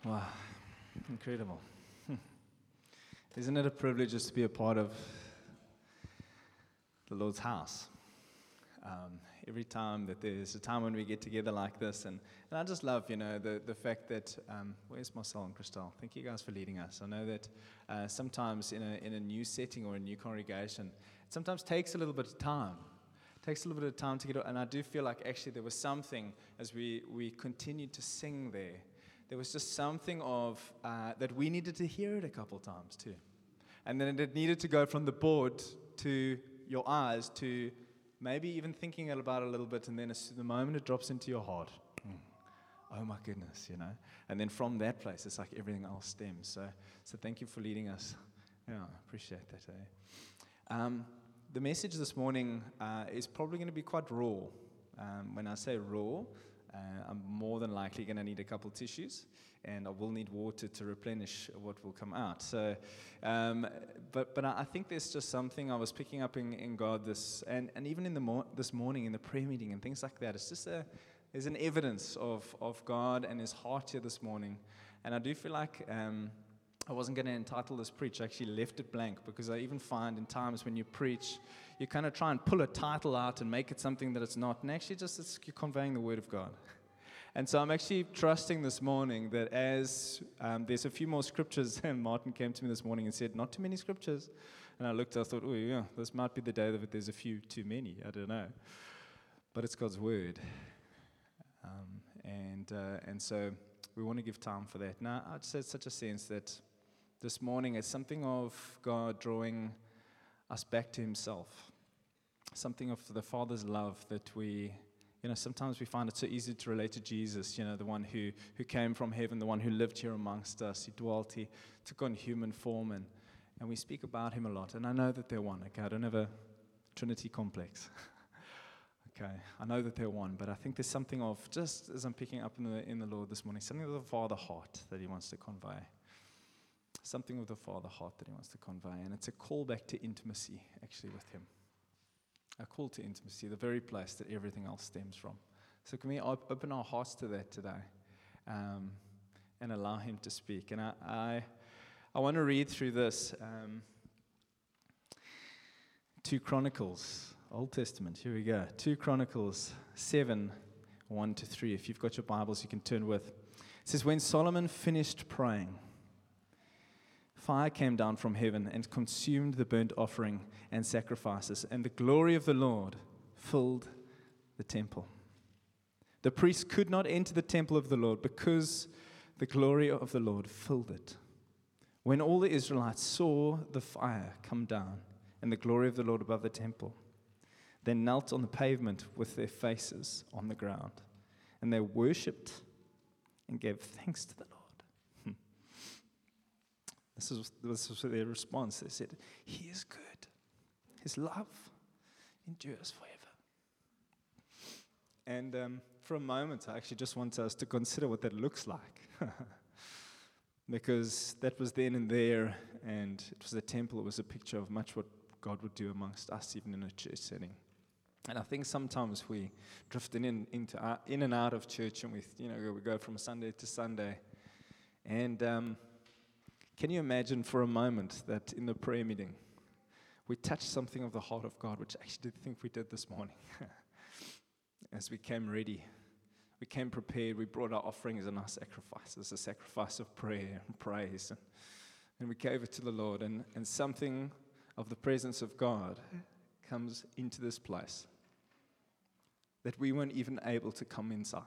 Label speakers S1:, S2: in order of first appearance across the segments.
S1: Wow, incredible. Isn't it a privilege just to be a part of the Lord's house? Every time that there's a time when we get together like this, and I just love, the fact that, where's Marcel and Christelle? Thank you guys for leading us. I know that sometimes in a new setting or a new congregation, it sometimes takes a little bit of time. It takes a little bit of time to get, and I do feel like actually there was something as we continued to sing there. There was just something of that we needed to hear it a couple times too. And then it needed to go from the board to your eyes to maybe even thinking about it a little bit, and then the moment it drops into your heart, oh my goodness, And then from that place, it's like everything else stems. So thank you for leading us. Yeah, I appreciate that. The message this morning is probably going to be quite raw. When I say raw, I'm more than likely going to need a couple tissues, and I will need water to replenish what will come out. So, but I think there's just something I was picking up in God and even in this morning in the prayer meeting and things like that. It's just there's an evidence of God and His heart here this morning, and I do feel like I wasn't going to entitle this preach. I actually left it blank because I even find in times when you preach, you kind of try and pull a title out and make it something that it's not, and actually just you're conveying the Word of God. And so I'm actually trusting this morning that as there's a few more scriptures, and Martin came to me this morning and said, not too many scriptures. And I looked, I thought, oh yeah, this might be the day that there's a few too many, I don't know. But it's God's Word. And so we want to give time for that. Now, I'd say it's such a sense that this morning it's something of God drawing us back to Himself. Something of the Father's love that we... sometimes we find it so easy to relate to Jesus, the one who came from heaven, the one who lived here amongst us. He dwelt, He took on human form, and we speak about Him a lot. And I know that they're one, okay? I don't have a Trinity complex. Okay, I know that they're one, but I think there's something of, just as I'm picking up in the Lord this morning, something of the Father heart that He wants to convey. Something of the Father heart that He wants to convey. And it's a call back to intimacy, actually, with Him. A call to intimacy, the very place that everything else stems from. So can we open our hearts to that today and allow Him to speak? And I want to read through this 2 Chronicles, Old Testament. Here we go. 2 Chronicles 7, 1-3. If you've got your Bibles, you can turn with. It says, when Solomon finished praying, fire came down from heaven and consumed the burnt offering and sacrifices, and the glory of the Lord filled the temple. The priests could not enter the temple of the Lord because the glory of the Lord filled it. When all the Israelites saw the fire come down and the glory of the Lord above the temple, they knelt on the pavement with their faces on the ground, and they worshipped and gave thanks to the Lord. This was their response. They said, He is good. His love endures forever. And for a moment, I actually just want us to consider what that looks like. Because that was then and there, and it was a temple. It was a picture of much what God would do amongst us, even in a church setting. And I think sometimes we drift in and out of church, and we go from Sunday to Sunday. And can you imagine for a moment that in the prayer meeting, we touched something of the heart of God, which I actually did think we did this morning. As we came ready, we came prepared, we brought our offerings and our sacrifices, a sacrifice of prayer and praise, and we gave it to the Lord, and something of the presence of God comes into this place that we weren't even able to come inside.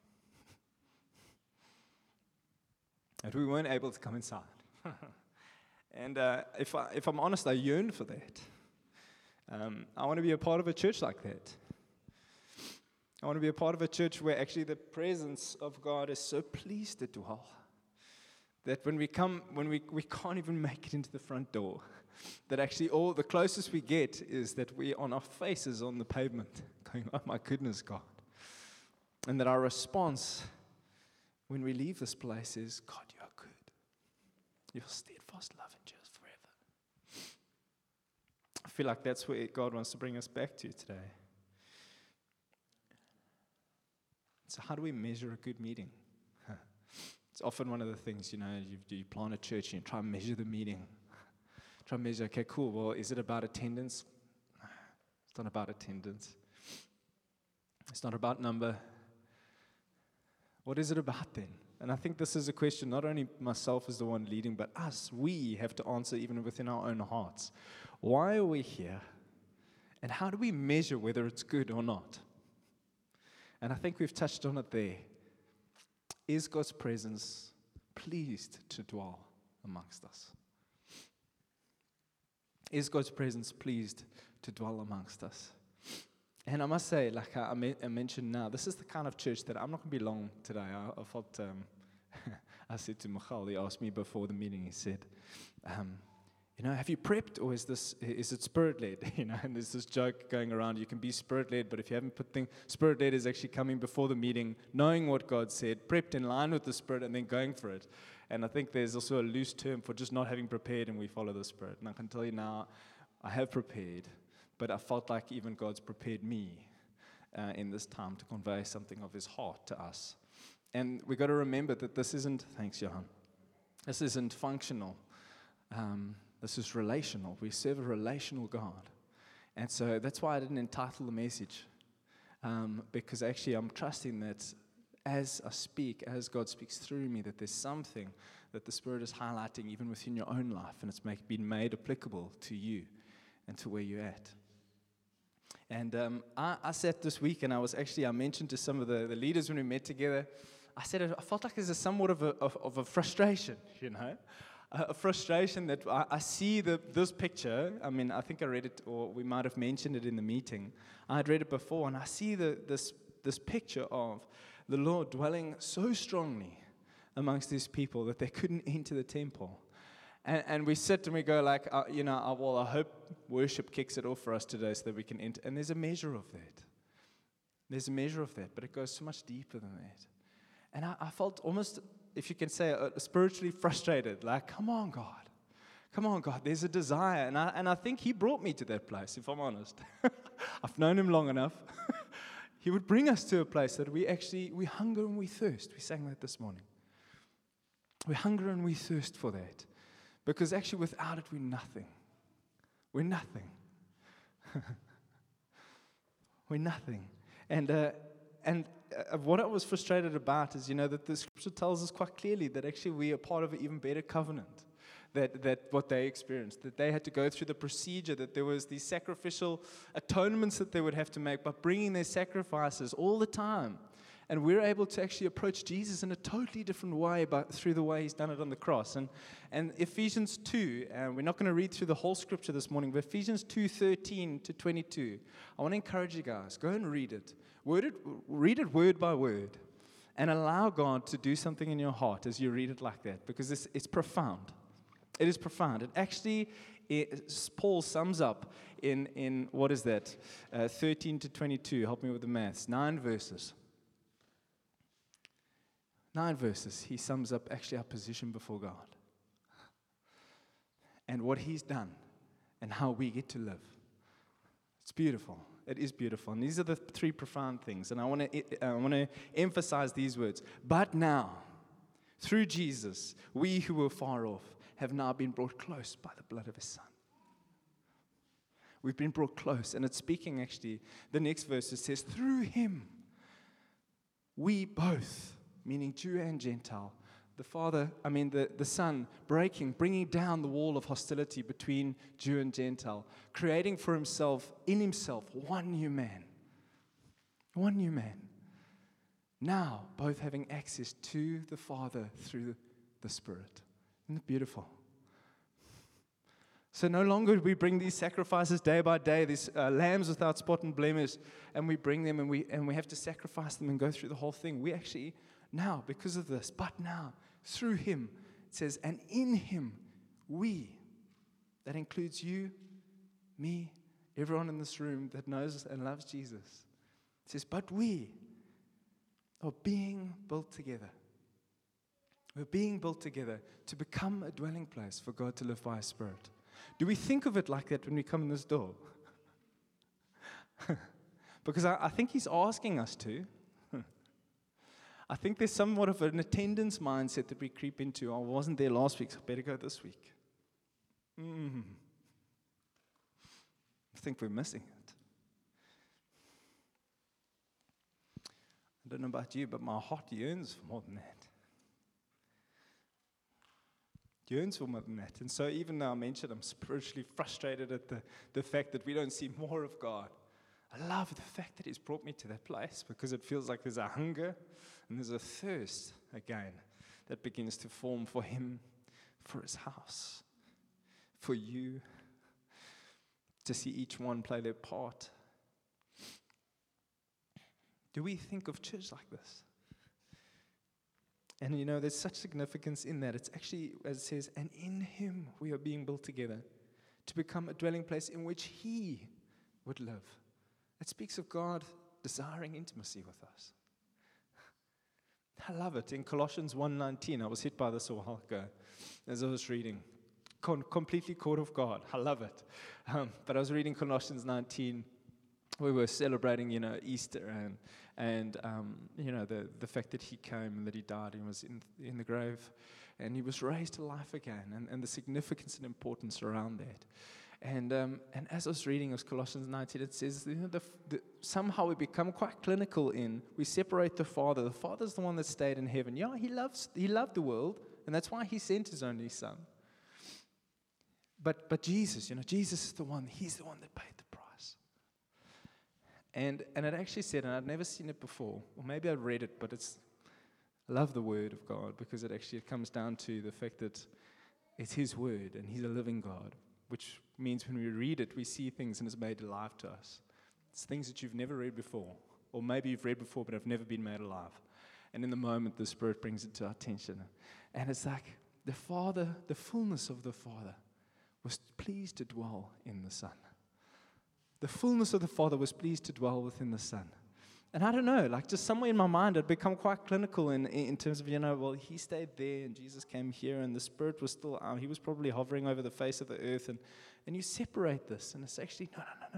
S1: That we weren't able to come inside. And if I'm honest, I yearn for that. I want to be a part of a church like that. I want to be a part of a church where actually the presence of God is so pleased to dwell that when we can't even make it into the front door. That actually all the closest we get is that we on our faces on the pavement going, oh my goodness, God. And that our response when we leave this place is, God, you are good. Your steadfast love endures forever. I feel like that's where God wants to bring us back to today. So how do we measure a good meeting? It's often one of the things, you plant a church and you try and measure the meeting. Try and measure, okay, cool, well, is it about attendance? It's not about attendance. It's not about number. What is it about then? And I think this is a question not only myself as the one leading, but us. We have to answer even within our own hearts. Why are we here? And how do we measure whether it's good or not? And I think we've touched on it there. Is God's presence pleased to dwell amongst us? Is God's presence pleased to dwell amongst us? And I must say, like I mentioned now, this is the kind of church that I'm not going to be long today. I felt, I said to Michal, he asked me before the meeting, he said, have you prepped, or is it spirit-led? And there's this joke going around, you can be spirit-led, but if you haven't put things, spirit-led is actually coming before the meeting, knowing what God said, prepped in line with the Spirit, and then going for it. And I think there's also a loose term for just not having prepared and we follow the Spirit. And I can tell you now, I have prepared, but I felt like even God's prepared me in this time to convey something of His heart to us. And we've got to remember that this isn't, thanks Johan, this isn't functional. This is relational. We serve a relational God. And so that's why I didn't entitle the message. Because actually I'm trusting that as I speak, as God speaks through me, that there's something that the Spirit is highlighting even within your own life, and it's been made applicable to you and to where you're at. And I sat this week, and I mentioned to some of the leaders when we met together, I said I felt like there's somewhat of a frustration, a frustration that I see this picture. I mean, I think I read it, or we might have mentioned it in the meeting. I had read it before, and I see this picture of the Lord dwelling so strongly amongst these people that they couldn't enter the temple. And we sit and we go like, well, I hope worship kicks it off for us today so that we can enter. And there's a measure of that. There's a measure of that, but it goes so much deeper than that. And I felt almost, if you can say, spiritually frustrated. Like, come on, God, there's a desire. And I think He brought me to that place, if I'm honest. I've known Him long enough. He would bring us to a place that we hunger and we thirst. We sang that this morning. We hunger and we thirst for that. Because actually without it, we're nothing. We're nothing. We're nothing. And what I was frustrated about is, that the Scripture tells us quite clearly that actually we are part of an even better covenant. That what they experienced, that they had to go through the procedure, that there was these sacrificial atonements that they would have to make by bringing their sacrifices all the time. And we're able to actually approach Jesus in a totally different way through the way He's done it on the cross. And Ephesians 2, we're not going to read through the whole Scripture this morning, but Ephesians 2:13 to 22. I want to encourage you guys, go and read it. Read it word by word. And allow God to do something in your heart as you read it like that, because it's profound. It is profound. It actually, Paul sums up in what is that? 13 to 22. Help me with the maths. 9 verses. 9 verses. He sums up actually our position before God. And what He's done. And how we get to live. It's beautiful. It is beautiful. And these are the 3 profound things. And I want to emphasize these words. But now, through Jesus, we who were far off have now been brought close by the blood of His Son. We've been brought close. And it's speaking actually, the next verse, it says, through Him, we both, meaning Jew and Gentile, the Son bringing down the wall of hostility between Jew and Gentile, creating for Himself, in Himself, one new man. One new man. Now, both having access to the Father through the Spirit. Isn't it beautiful? So no longer do we bring these sacrifices day by day, these lambs without spot and blemish, and we bring them and we have to sacrifice them and go through the whole thing. We actually, now, because of this, but now, through Him, it says, and in Him, we, that includes you, me, everyone in this room that knows and loves Jesus. It says, but we are being built together. We're being built together to become a dwelling place for God to live by His Spirit. Do we think of it like that when we come in this door? Because I think He's asking us to. I think there's somewhat of an attendance mindset that we creep into. I wasn't there last week, so I better go this week. I think we're missing it. I don't know about you, but my heart yearns for more than that. Yearns for more than that. And so even though I mentioned I'm spiritually frustrated at the fact that we don't see more of God, I love the fact that He's brought me to that place, because it feels like there's a hunger and there's a thirst again that begins to form for Him, for His house, for you, to see each one play their part. Do we think of church like this? And there's such significance in that. It's actually, as it says, and in Him we are being built together to become a dwelling place in which He would live. It speaks of God desiring intimacy with us. I love it. In Colossians 1:19, I was hit by this a while ago as I was reading. Completely caught off guard. I love it. But I was reading Colossians 19. We were celebrating, Easter and the fact that He came and that He died and was in the grave, and He was raised to life again, and the significance and importance around that. And as I was reading it was Colossians 19, it says, somehow we become quite clinical we separate the Father. The Father's the one that stayed in heaven. Yeah, He loved the world, and that's why He sent His only Son. But Jesus, Jesus is the one. He's the one that paid the price. And it actually said, and I'd never seen it before, or maybe I've read it, but I love the Word of God, because it comes down to the fact that it's His Word, and He's a living God, which means when we read it, we see things and it's made alive to us. It's things that you've never read before, or maybe you've read before but have never been made alive. And in the moment, the Spirit brings it to our attention. And it's like the Father, the fullness of the Father was pleased to dwell in the Son. The fullness of the Father was pleased to dwell within the Son. And I don't know, just somewhere in my mind, it become quite clinical in terms of, He stayed there and Jesus came here and the Spirit was still out. He was probably hovering over the face of the earth. And you separate this, and it's actually, no.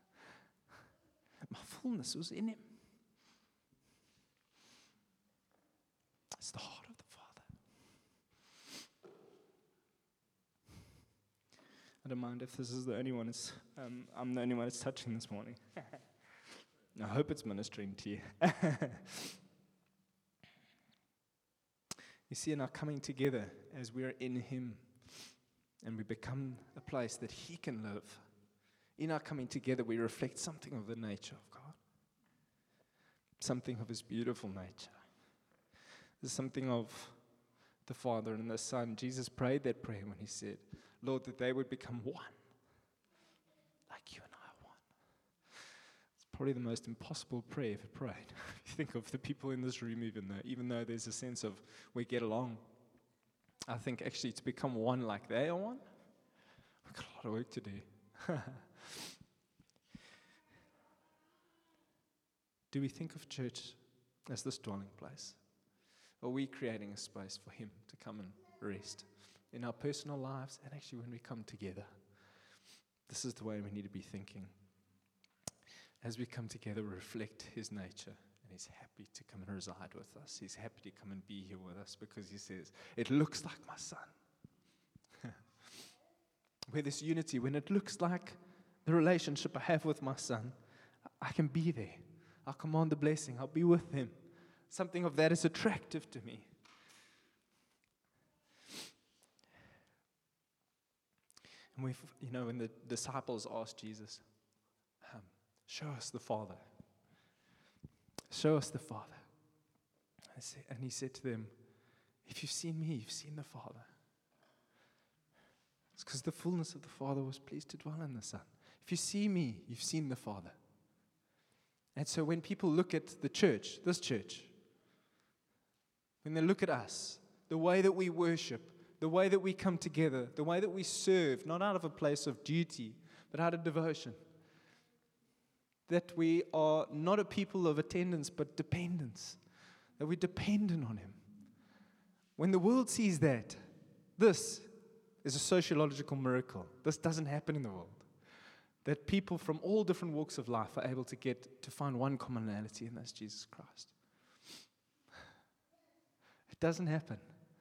S1: My fullness was in Him. It's the heart of the Father. I don't mind if this is the only one. I'm the only one that's touching this morning. I hope it's ministering to you. You see, in our coming together, as we are in Him, and we become a place that He can live, in our coming together, we reflect something of the nature of God, something of His beautiful nature. There's something of the Father and the Son. Jesus prayed that prayer when He said, Lord, that they would become one, like You and I are one. It's probably the most impossible prayer ever prayed. You think of the people in this room, even though there's a sense of we get along. I think actually to become one like they are one, we've got a lot of work to do. Do we think of church as this dwelling place? Are we creating a space for Him to come and rest in our personal lives, and actually when we come together? This is the way we need to be thinking. As we come together, we reflect His nature, and He's happy to come and reside with us. He's happy to come and be here with us, because He says, it looks like my Son. Where there's unity, when it looks like the relationship I have with my Son, I can be there. I'll command the blessing. I'll be with Him. Something of that is attractive to me. And when the disciples asked Jesus, show us the Father. Show us the Father. And He said to them, if you've seen me, you've seen the Father. It's because the fullness of the Father was pleased to dwell in the Son. If you see me, you've seen the Father. And so when people look at the church, this church, when they look at us, the way that we worship, the way that we come together, the way that we serve, not out of a place of duty, but out of devotion, that we are not a people of attendance, but dependence, that we're dependent on Him. When the world sees that, this is a sociological miracle. This doesn't happen in the world. That people from all different walks of life are able to find one commonality, and that's Jesus Christ. It doesn't happen.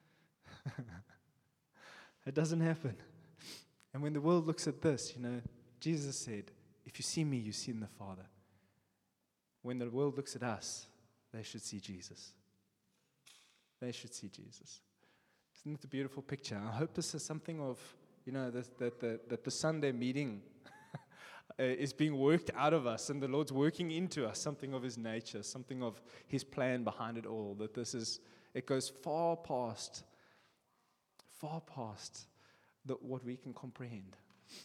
S1: It doesn't happen. And when the world looks at this, Jesus said, if you see me, you've seen the Father. When the world looks at us, they should see Jesus. They should see Jesus. Isn't it a beautiful picture? I hope this is something of, that the Sunday meeting is being worked out of us, and the Lord's working into us something of His nature, something of His plan behind it all, that it goes far past what we can comprehend.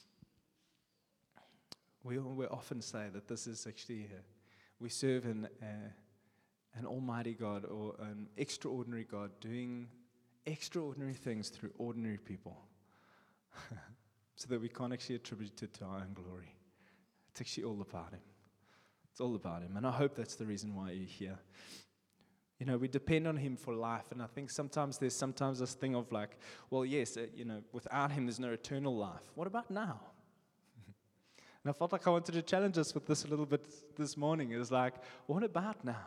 S1: We often say that this is actually, we serve an almighty God, or an extraordinary God doing extraordinary things through ordinary people, so that we can't actually attribute it to our own glory. It's actually all about Him. It's all about Him. And I hope that's the reason why you're here. We depend on Him for life. And I think sometimes there's this thing of like, well, yes, without Him, there's no eternal life. What about now? And I felt like I wanted to challenge us with this a little bit this morning. It was like, what about now?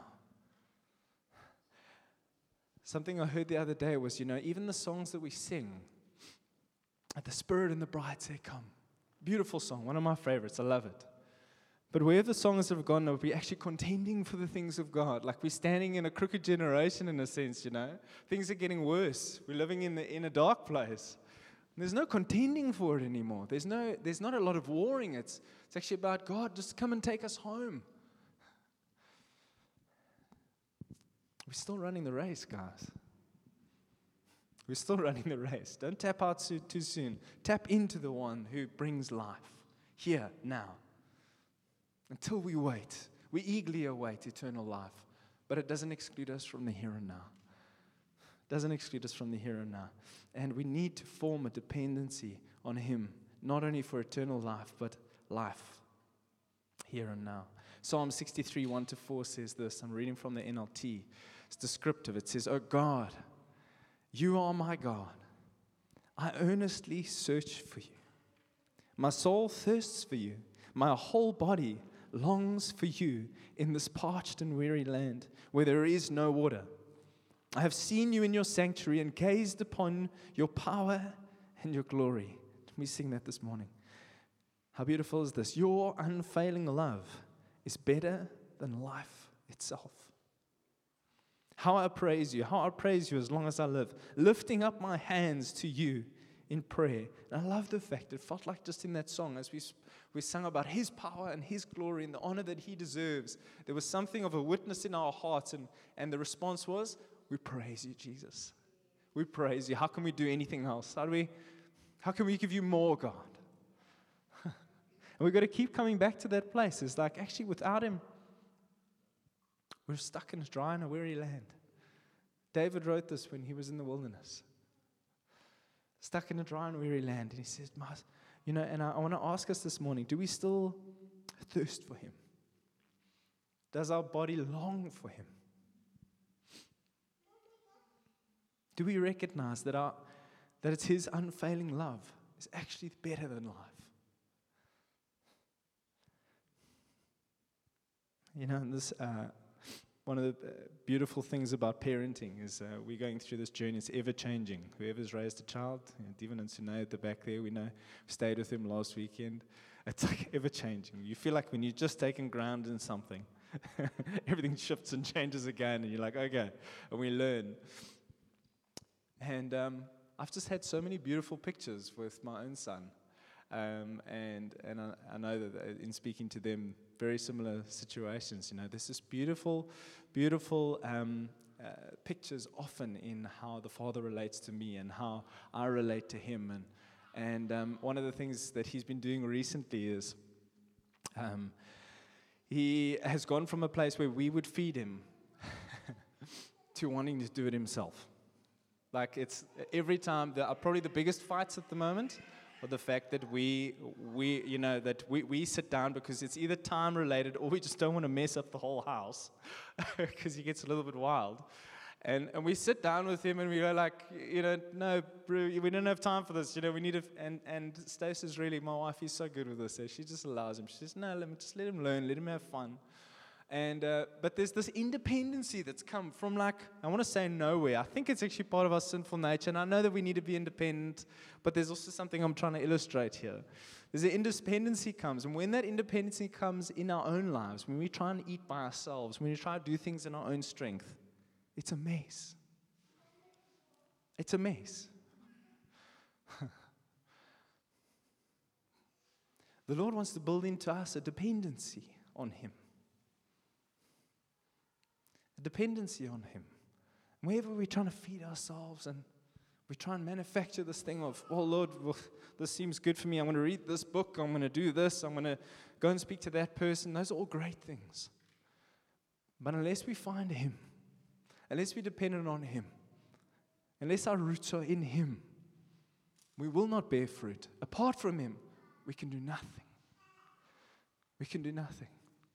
S1: Something I heard the other day was, even the songs that we sing, the Spirit and the bride say, come. Beautiful song, one of my favorites. I love it. But where the songs have gone, are we actually contending for the things of God? Like we're standing in a crooked generation in a sense, Things are getting worse. We're living in a dark place. There's no contending for it anymore. There's not a lot of warring. It's actually about God, just come and take us home. We're still running the race, guys. We're still running the race. Don't tap out too soon. Tap into the one who brings life here, now. Until we wait, we eagerly await eternal life. But it doesn't exclude us from the here and now. It doesn't exclude us from the here and now. And we need to form a dependency on Him, not only for eternal life, but life here and now. Psalm 63, 1-4 says this. I'm reading from the NLT. It's descriptive. It says, "O God, you are my God. I earnestly search for you. My soul thirsts for you. My whole body longs for you in this parched and weary land where there is no water. I have seen you in your sanctuary and gazed upon your power and your glory." Can we sing that this morning? How beautiful is this? Your unfailing love is better than life itself. How I praise you as long as I live, lifting up my hands to you in prayer. And I love the fact it felt like just in that song as we sang about His power and His glory and the honor that He deserves, there was something of a witness in our hearts, and the response was, we praise you, Jesus. We praise you. How can we do anything else? How can we give you more, God? And we've got to keep coming back to that place. It's like, actually, without Him, we're stuck in a dry and a weary land. David wrote this when he was in the wilderness. Stuck in a dry and weary land. And he says, and I want to ask us this morning, do we still thirst for Him? Does our body long for Him? Do we recognize that it's His unfailing love is actually better than life? And this one of the beautiful things about parenting is we're going through this journey. It's ever-changing. Whoever's raised a child, Devin and Sunay at the back there, we know, stayed with him last weekend. It's like ever-changing. You feel like when you've just taken ground in something, everything shifts and changes again, and you're like, okay, and we learn. And I've just had so many beautiful pictures with my own son. And I know that in speaking to them, very similar situations. There's this beautiful, beautiful pictures often in how the Father relates to me and how I relate to Him. And one of the things that He's been doing recently is He has gone from a place where we would feed Him to wanting to do it Himself. Like it's every time, probably the biggest fights at the moment are the fact that we sit down because it's either time related or we just don't want to mess up the whole house because he gets a little bit wild. And we sit down with him and we go like, no, bro, we don't have time for this. We need to, and Stacey's really, my wife, is so good with this. So she just allows him. She says, no, let him learn, let him have fun. And but there's this independency that's come from, like, I want to say nowhere. I think it's actually part of our sinful nature, and I know that we need to be independent, but there's also something I'm trying to illustrate here. There's an independency comes, and when that independency comes in our own lives, when we try and eat by ourselves, when we try to do things in our own strength, it's a mess. It's a mess. The Lord wants to build into us a dependency on Him. A dependency on Him. Wherever we're trying to feed ourselves and we try and manufacture this thing of, oh Lord, well, this seems good for me. I'm going to read this book. I'm going to do this. I'm going to go and speak to that person. Those are all great things. But unless we find Him, unless we're dependent on Him, unless our roots are in Him, we will not bear fruit. Apart from Him, we can do nothing. We can do nothing.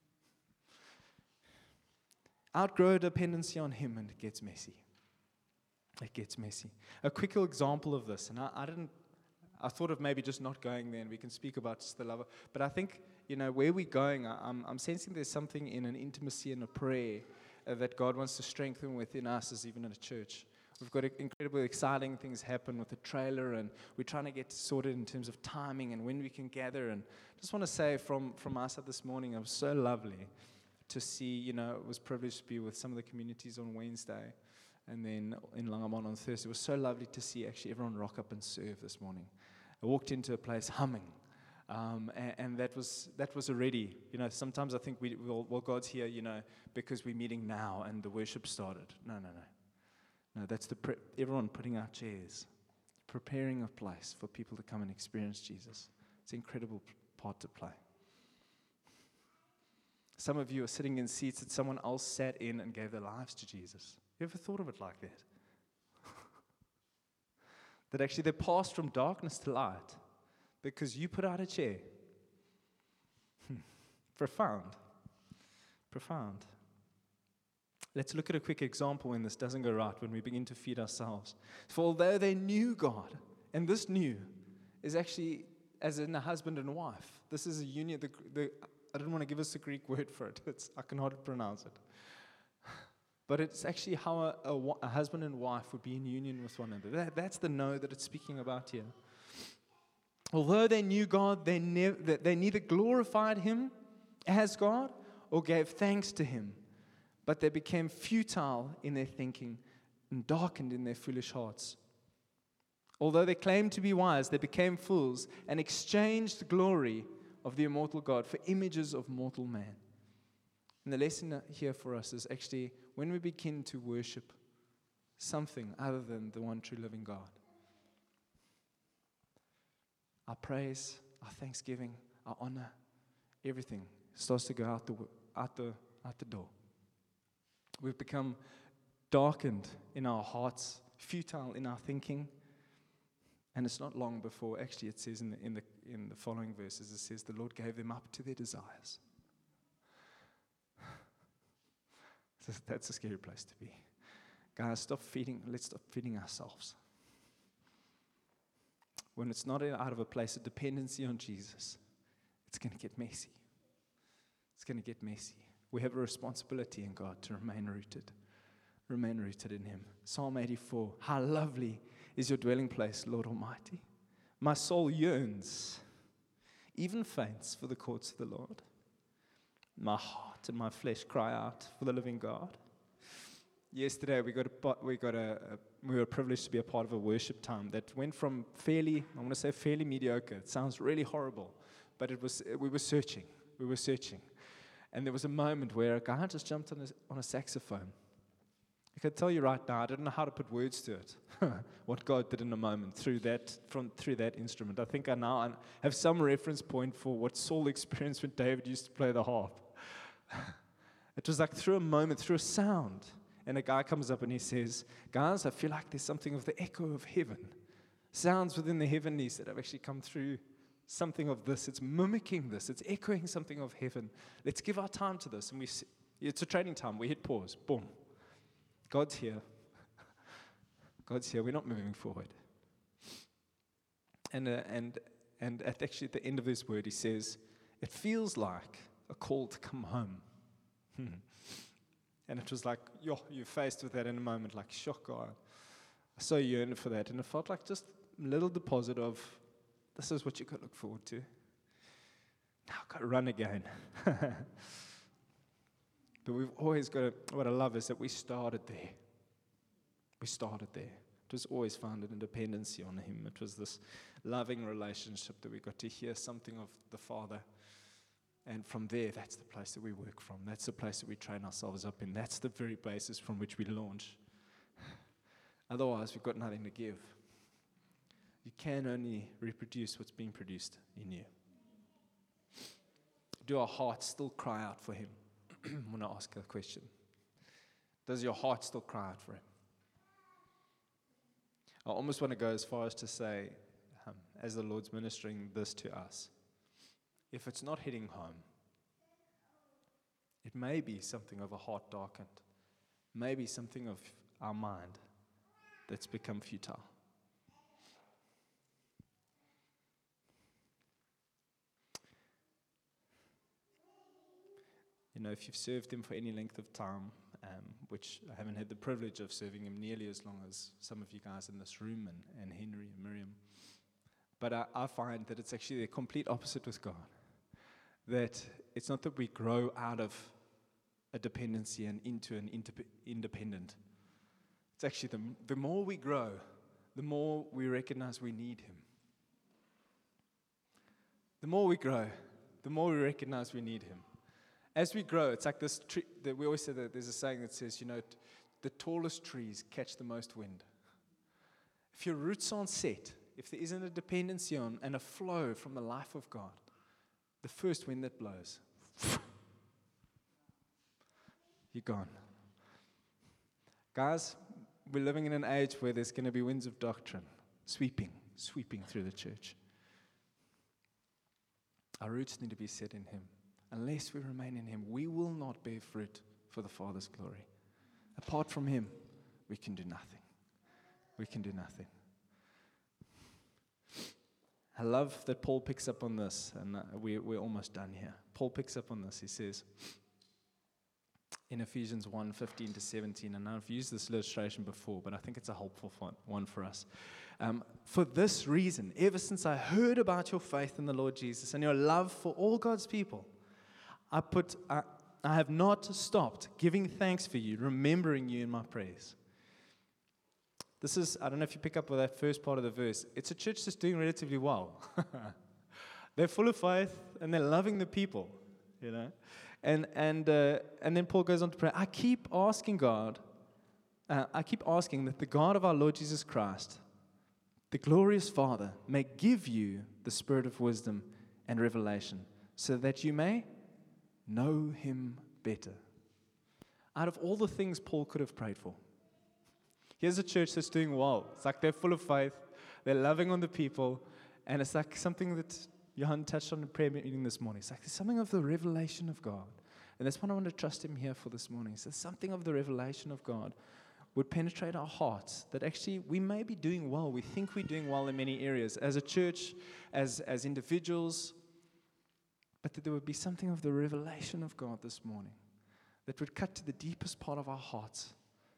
S1: Outgrow dependency on Him and it gets messy. It gets messy. A quick example of this, and I thought of maybe just not going there and we can speak about just the love. But I think, where we're going, I'm sensing there's something in an intimacy and a prayer that God wants to strengthen within us as even in a church. We've got incredibly exciting things happen with the trailer, and we're trying to get sorted in terms of timing and when we can gather. And I just want to say from us at this morning, it was so lovely to see, it was privileged to be with some of the communities on Wednesday and then in Langamon on Thursday. It was so lovely to see actually everyone rock up and serve this morning. I walked into a place humming, and that was already, sometimes I think God's here, because we're meeting now and the worship started. No, that's everyone putting out chairs, preparing a place for people to come and experience Jesus. It's an incredible part to play. Some of you are sitting in seats that someone else sat in and gave their lives to Jesus. You ever thought of it like that? That actually they passed from darkness to light because you put out a chair. Profound. Let's look at a quick example when this doesn't go right, when we begin to feed ourselves. For although they knew God, and this knew is actually as in a husband and wife. This is a union. I don't want to give us a Greek word for it. I can hardly pronounce it. But it's actually how a husband and wife would be in union with one another. That's the know that it's speaking about here. Although they knew God, they neither glorified Him as God or gave thanks to Him. But they became futile in their thinking and darkened in their foolish hearts. Although they claimed to be wise, they became fools and exchanged the glory of the immortal God for images of mortal man. And the lesson here for us is actually when we begin to worship something other than the one true living God, our praise, our thanksgiving, our honor, everything starts to go out the door. We've become darkened in our hearts, futile in our thinking, and it's not long before, actually it says in the following verses, it says the Lord gave them up to their desires. So that's a scary place to be. Guys, let's stop feeding ourselves. When it's not out of a place of dependency on Jesus, it's going to get messy. It's going to get messy. We have a responsibility in God to remain rooted in Him. Psalm 84, how lovely is your dwelling place, Lord Almighty. My soul yearns, even faints for the courts of the Lord. My heart and my flesh cry out for the living God. Yesterday we were privileged to be a part of a worship time that went from fairly mediocre. It sounds really horrible, but we were searching. And there was a moment where a guy just jumped on a saxophone. I can tell you right now, I don't know how to put words to it, what God did in a moment through that instrument. I think I now have some reference point for what Saul experienced when David used to play the harp. It was like through a moment, through a sound. And a guy comes up and he says, guys, I feel like there's something of the echo of heaven. Sounds within the heavenlies that have actually come through something of this. It's mimicking this. It's echoing something of heaven. Let's give our time to this. And it's a training time. We hit pause. Boom. God's here. God's here. We're not moving forward. And at the end of this word, he says, it feels like a call to come home. And it was like, you're faced with that in a moment, like, shock, God. I so yearned for that. And it felt like just a little deposit of, this is what you could look forward to. Now I've got to run again. But we've always got to, what I love is that we started there. We started there. It was always founded in dependency on Him. It was this loving relationship that we got to hear something of the Father. And from there, that's the place that we work from. That's the place that we train ourselves up in. That's the very basis from which we launch. Otherwise, we've got nothing to give. You can only reproduce what's being produced in you. Do our hearts still cry out for Him? I want to ask a question. Does your heart still cry out for Him? I almost want to go as far as to say, as the Lord's ministering this to us, if it's not hitting home, it may be something of a heart darkened, maybe something of our mind that's become futile. You know, if you've served Him for any length of time, which I haven't had the privilege of serving Him nearly as long as some of you guys in this room and Henry and Miriam, but I find that it's actually the complete opposite with God. That it's not that we grow out of a dependency and into an independent. It's actually the more we grow, the more we recognize we need Him. The more we grow, the more we recognize we need Him. As we grow, it's like this tree, that we always say that there's a saying that says, you know, the tallest trees catch the most wind. If your roots aren't set, if there isn't a dependency on and a flow from the life of God, the first wind that blows, you're gone. Guys, we're living in an age where there's going to be winds of doctrine sweeping through the church. Our roots need to be set in Him. Unless we remain in Him, we will not bear fruit for the Father's glory. Apart from Him, we can do nothing. We can do nothing. I love that Paul picks up on this, and we're almost done here. Paul picks up on this. He says in Ephesians 1:15-17, and I've used this illustration before, but I think it's a helpful one for us. For this reason, ever since I heard about your faith in the Lord Jesus and your love for all God's people, I have not stopped giving thanks for you, remembering you in my prayers. This is, I don't know if you pick up with that first part of the verse. It's a church that's doing relatively well. They're full of faith and they're loving the people, you know. And then Paul goes on to pray. I keep asking that the God of our Lord Jesus Christ, the glorious Father, may give you the spirit of wisdom and revelation, so that you may know Him better. Out of all the things Paul could have prayed for, here's a church that's doing well. It's like they're full of faith, they're loving on the people, and it's like something that Johan touched on in the prayer meeting this morning. It's like there's something of the revelation of God. And that's what I want to trust Him here for this morning. So something of the revelation of God would penetrate our hearts, that actually we may be doing well. We think we're doing well in many areas, as a church, as individuals, but that there would be something of the revelation of God this morning that would cut to the deepest part of our hearts.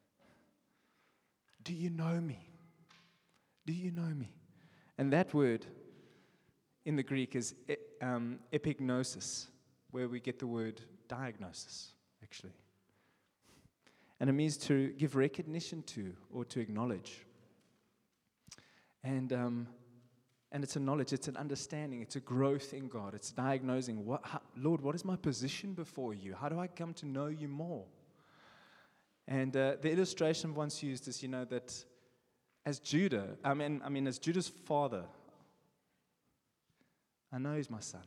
S1: Do you know me? Do you know me? And that word in the Greek is epignosis, where we get the word diagnosis, actually. And it means to give recognition to or to acknowledge. And it's a knowledge, it's an understanding, it's a growth in God. It's diagnosing, Lord, what is my position before you? How do I come to know you more? And the illustration once used is, you know, that as Judah, as Judah's father, I know he's my son.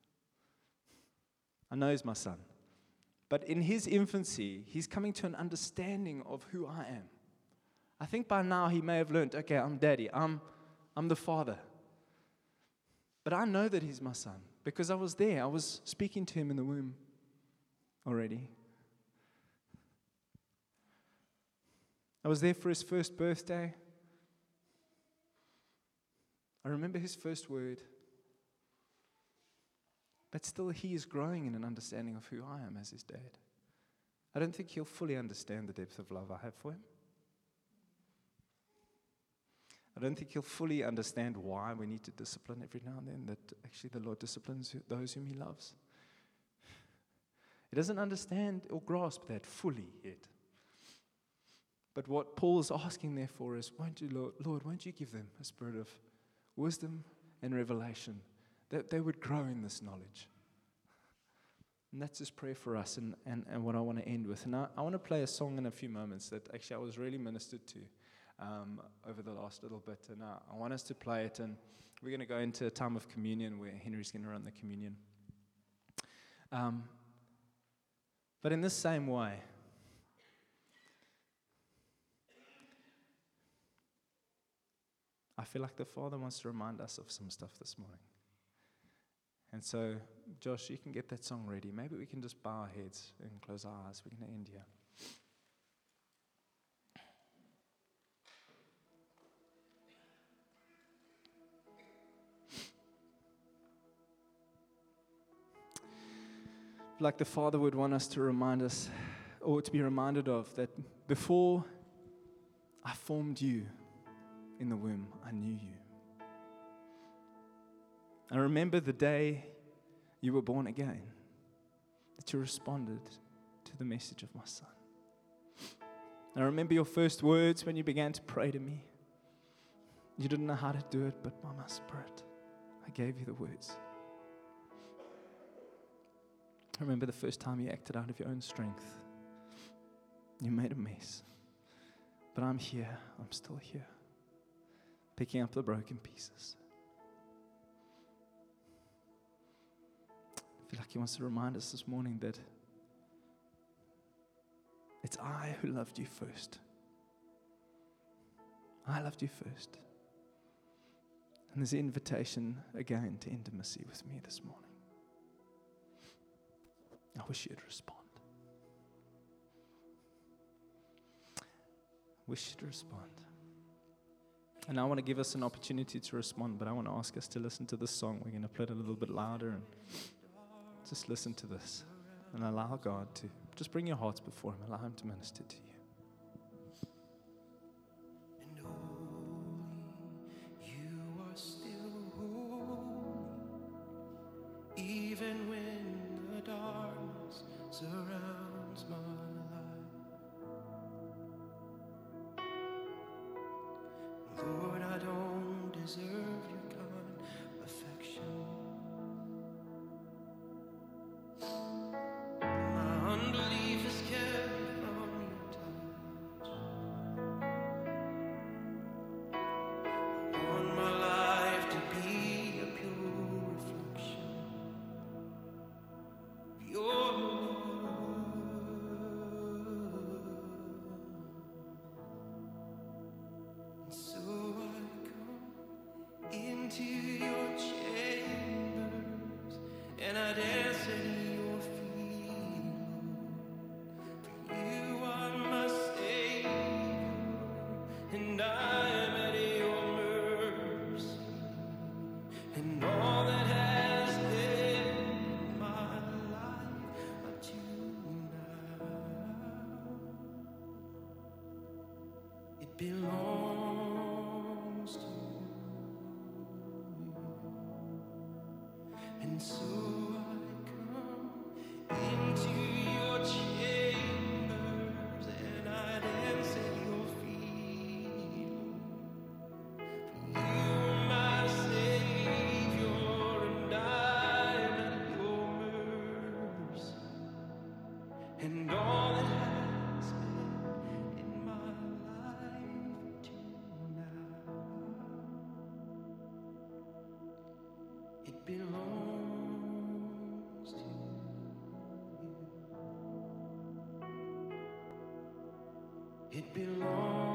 S1: I know he's my son. But in his infancy, he's coming to an understanding of who I am. I think by now he may have learned, okay, I'm daddy, I'm the father. But I know that he's my son because I was there. I was speaking to him in the womb already. I was there for his first birthday. I remember his first word. But still, he is growing in an understanding of who I am as his dad. I don't think he'll fully understand the depth of love I have for him. I don't think he'll fully understand why we need to discipline every now and then, that actually the Lord disciplines those whom he loves. He doesn't understand or grasp that fully yet. But what Paul's asking there for is, Lord, won't you give them a spirit of wisdom and revelation, that they would grow in this knowledge. And that's his prayer for us, and what I want to end with. And I want to play a song in a few moments that actually I was really ministered to over the last little bit. And I want us to play it, and we're going to go into a time of communion where Henry's going to run the communion. But in this same way, I feel like the Father wants to remind us of some stuff this morning. And so, Josh, you can get that song ready. Maybe we can just bow our heads and close our eyes. We're going to end here. Like the Father would want us to remind us, or to be reminded of, that before I formed you in the womb, I knew you. I remember the day you were born again, that you responded to the message of my Son. I remember your first words when you began to pray to me. You didn't know how to do it, but by my Spirit, I gave you the words. I remember the first time you acted out of your own strength. You made a mess. But I'm here. I'm still here. Picking up the broken pieces. I feel like he wants to remind us this morning that it's I who loved you first. I loved you first. And there's an invitation again to intimacy with me this morning. I wish you'd respond. Wish you'd respond. And I want to give us an opportunity to respond, but I want to ask us to listen to this song. We're going to play it a little bit louder and just listen to this and allow God to just bring your hearts before Him. Allow Him to minister to you.
S2: Even when the darkness surrounds my life, Lord, I don't deserve your kind affection. My unbelief is kept from your touch. I want my life to be a pure reflection. Your love. And so I come into your chambers and I dance at your feet, Lord. For you are my Savior and I am at your mercy. And all that has been in my life up to now, it belongs to you. And so I come into your chambers and I dance at your feet, Lord. For you are my Savior and I am at your mercy. And all that has been in my life to now, it belongs to you. It belongs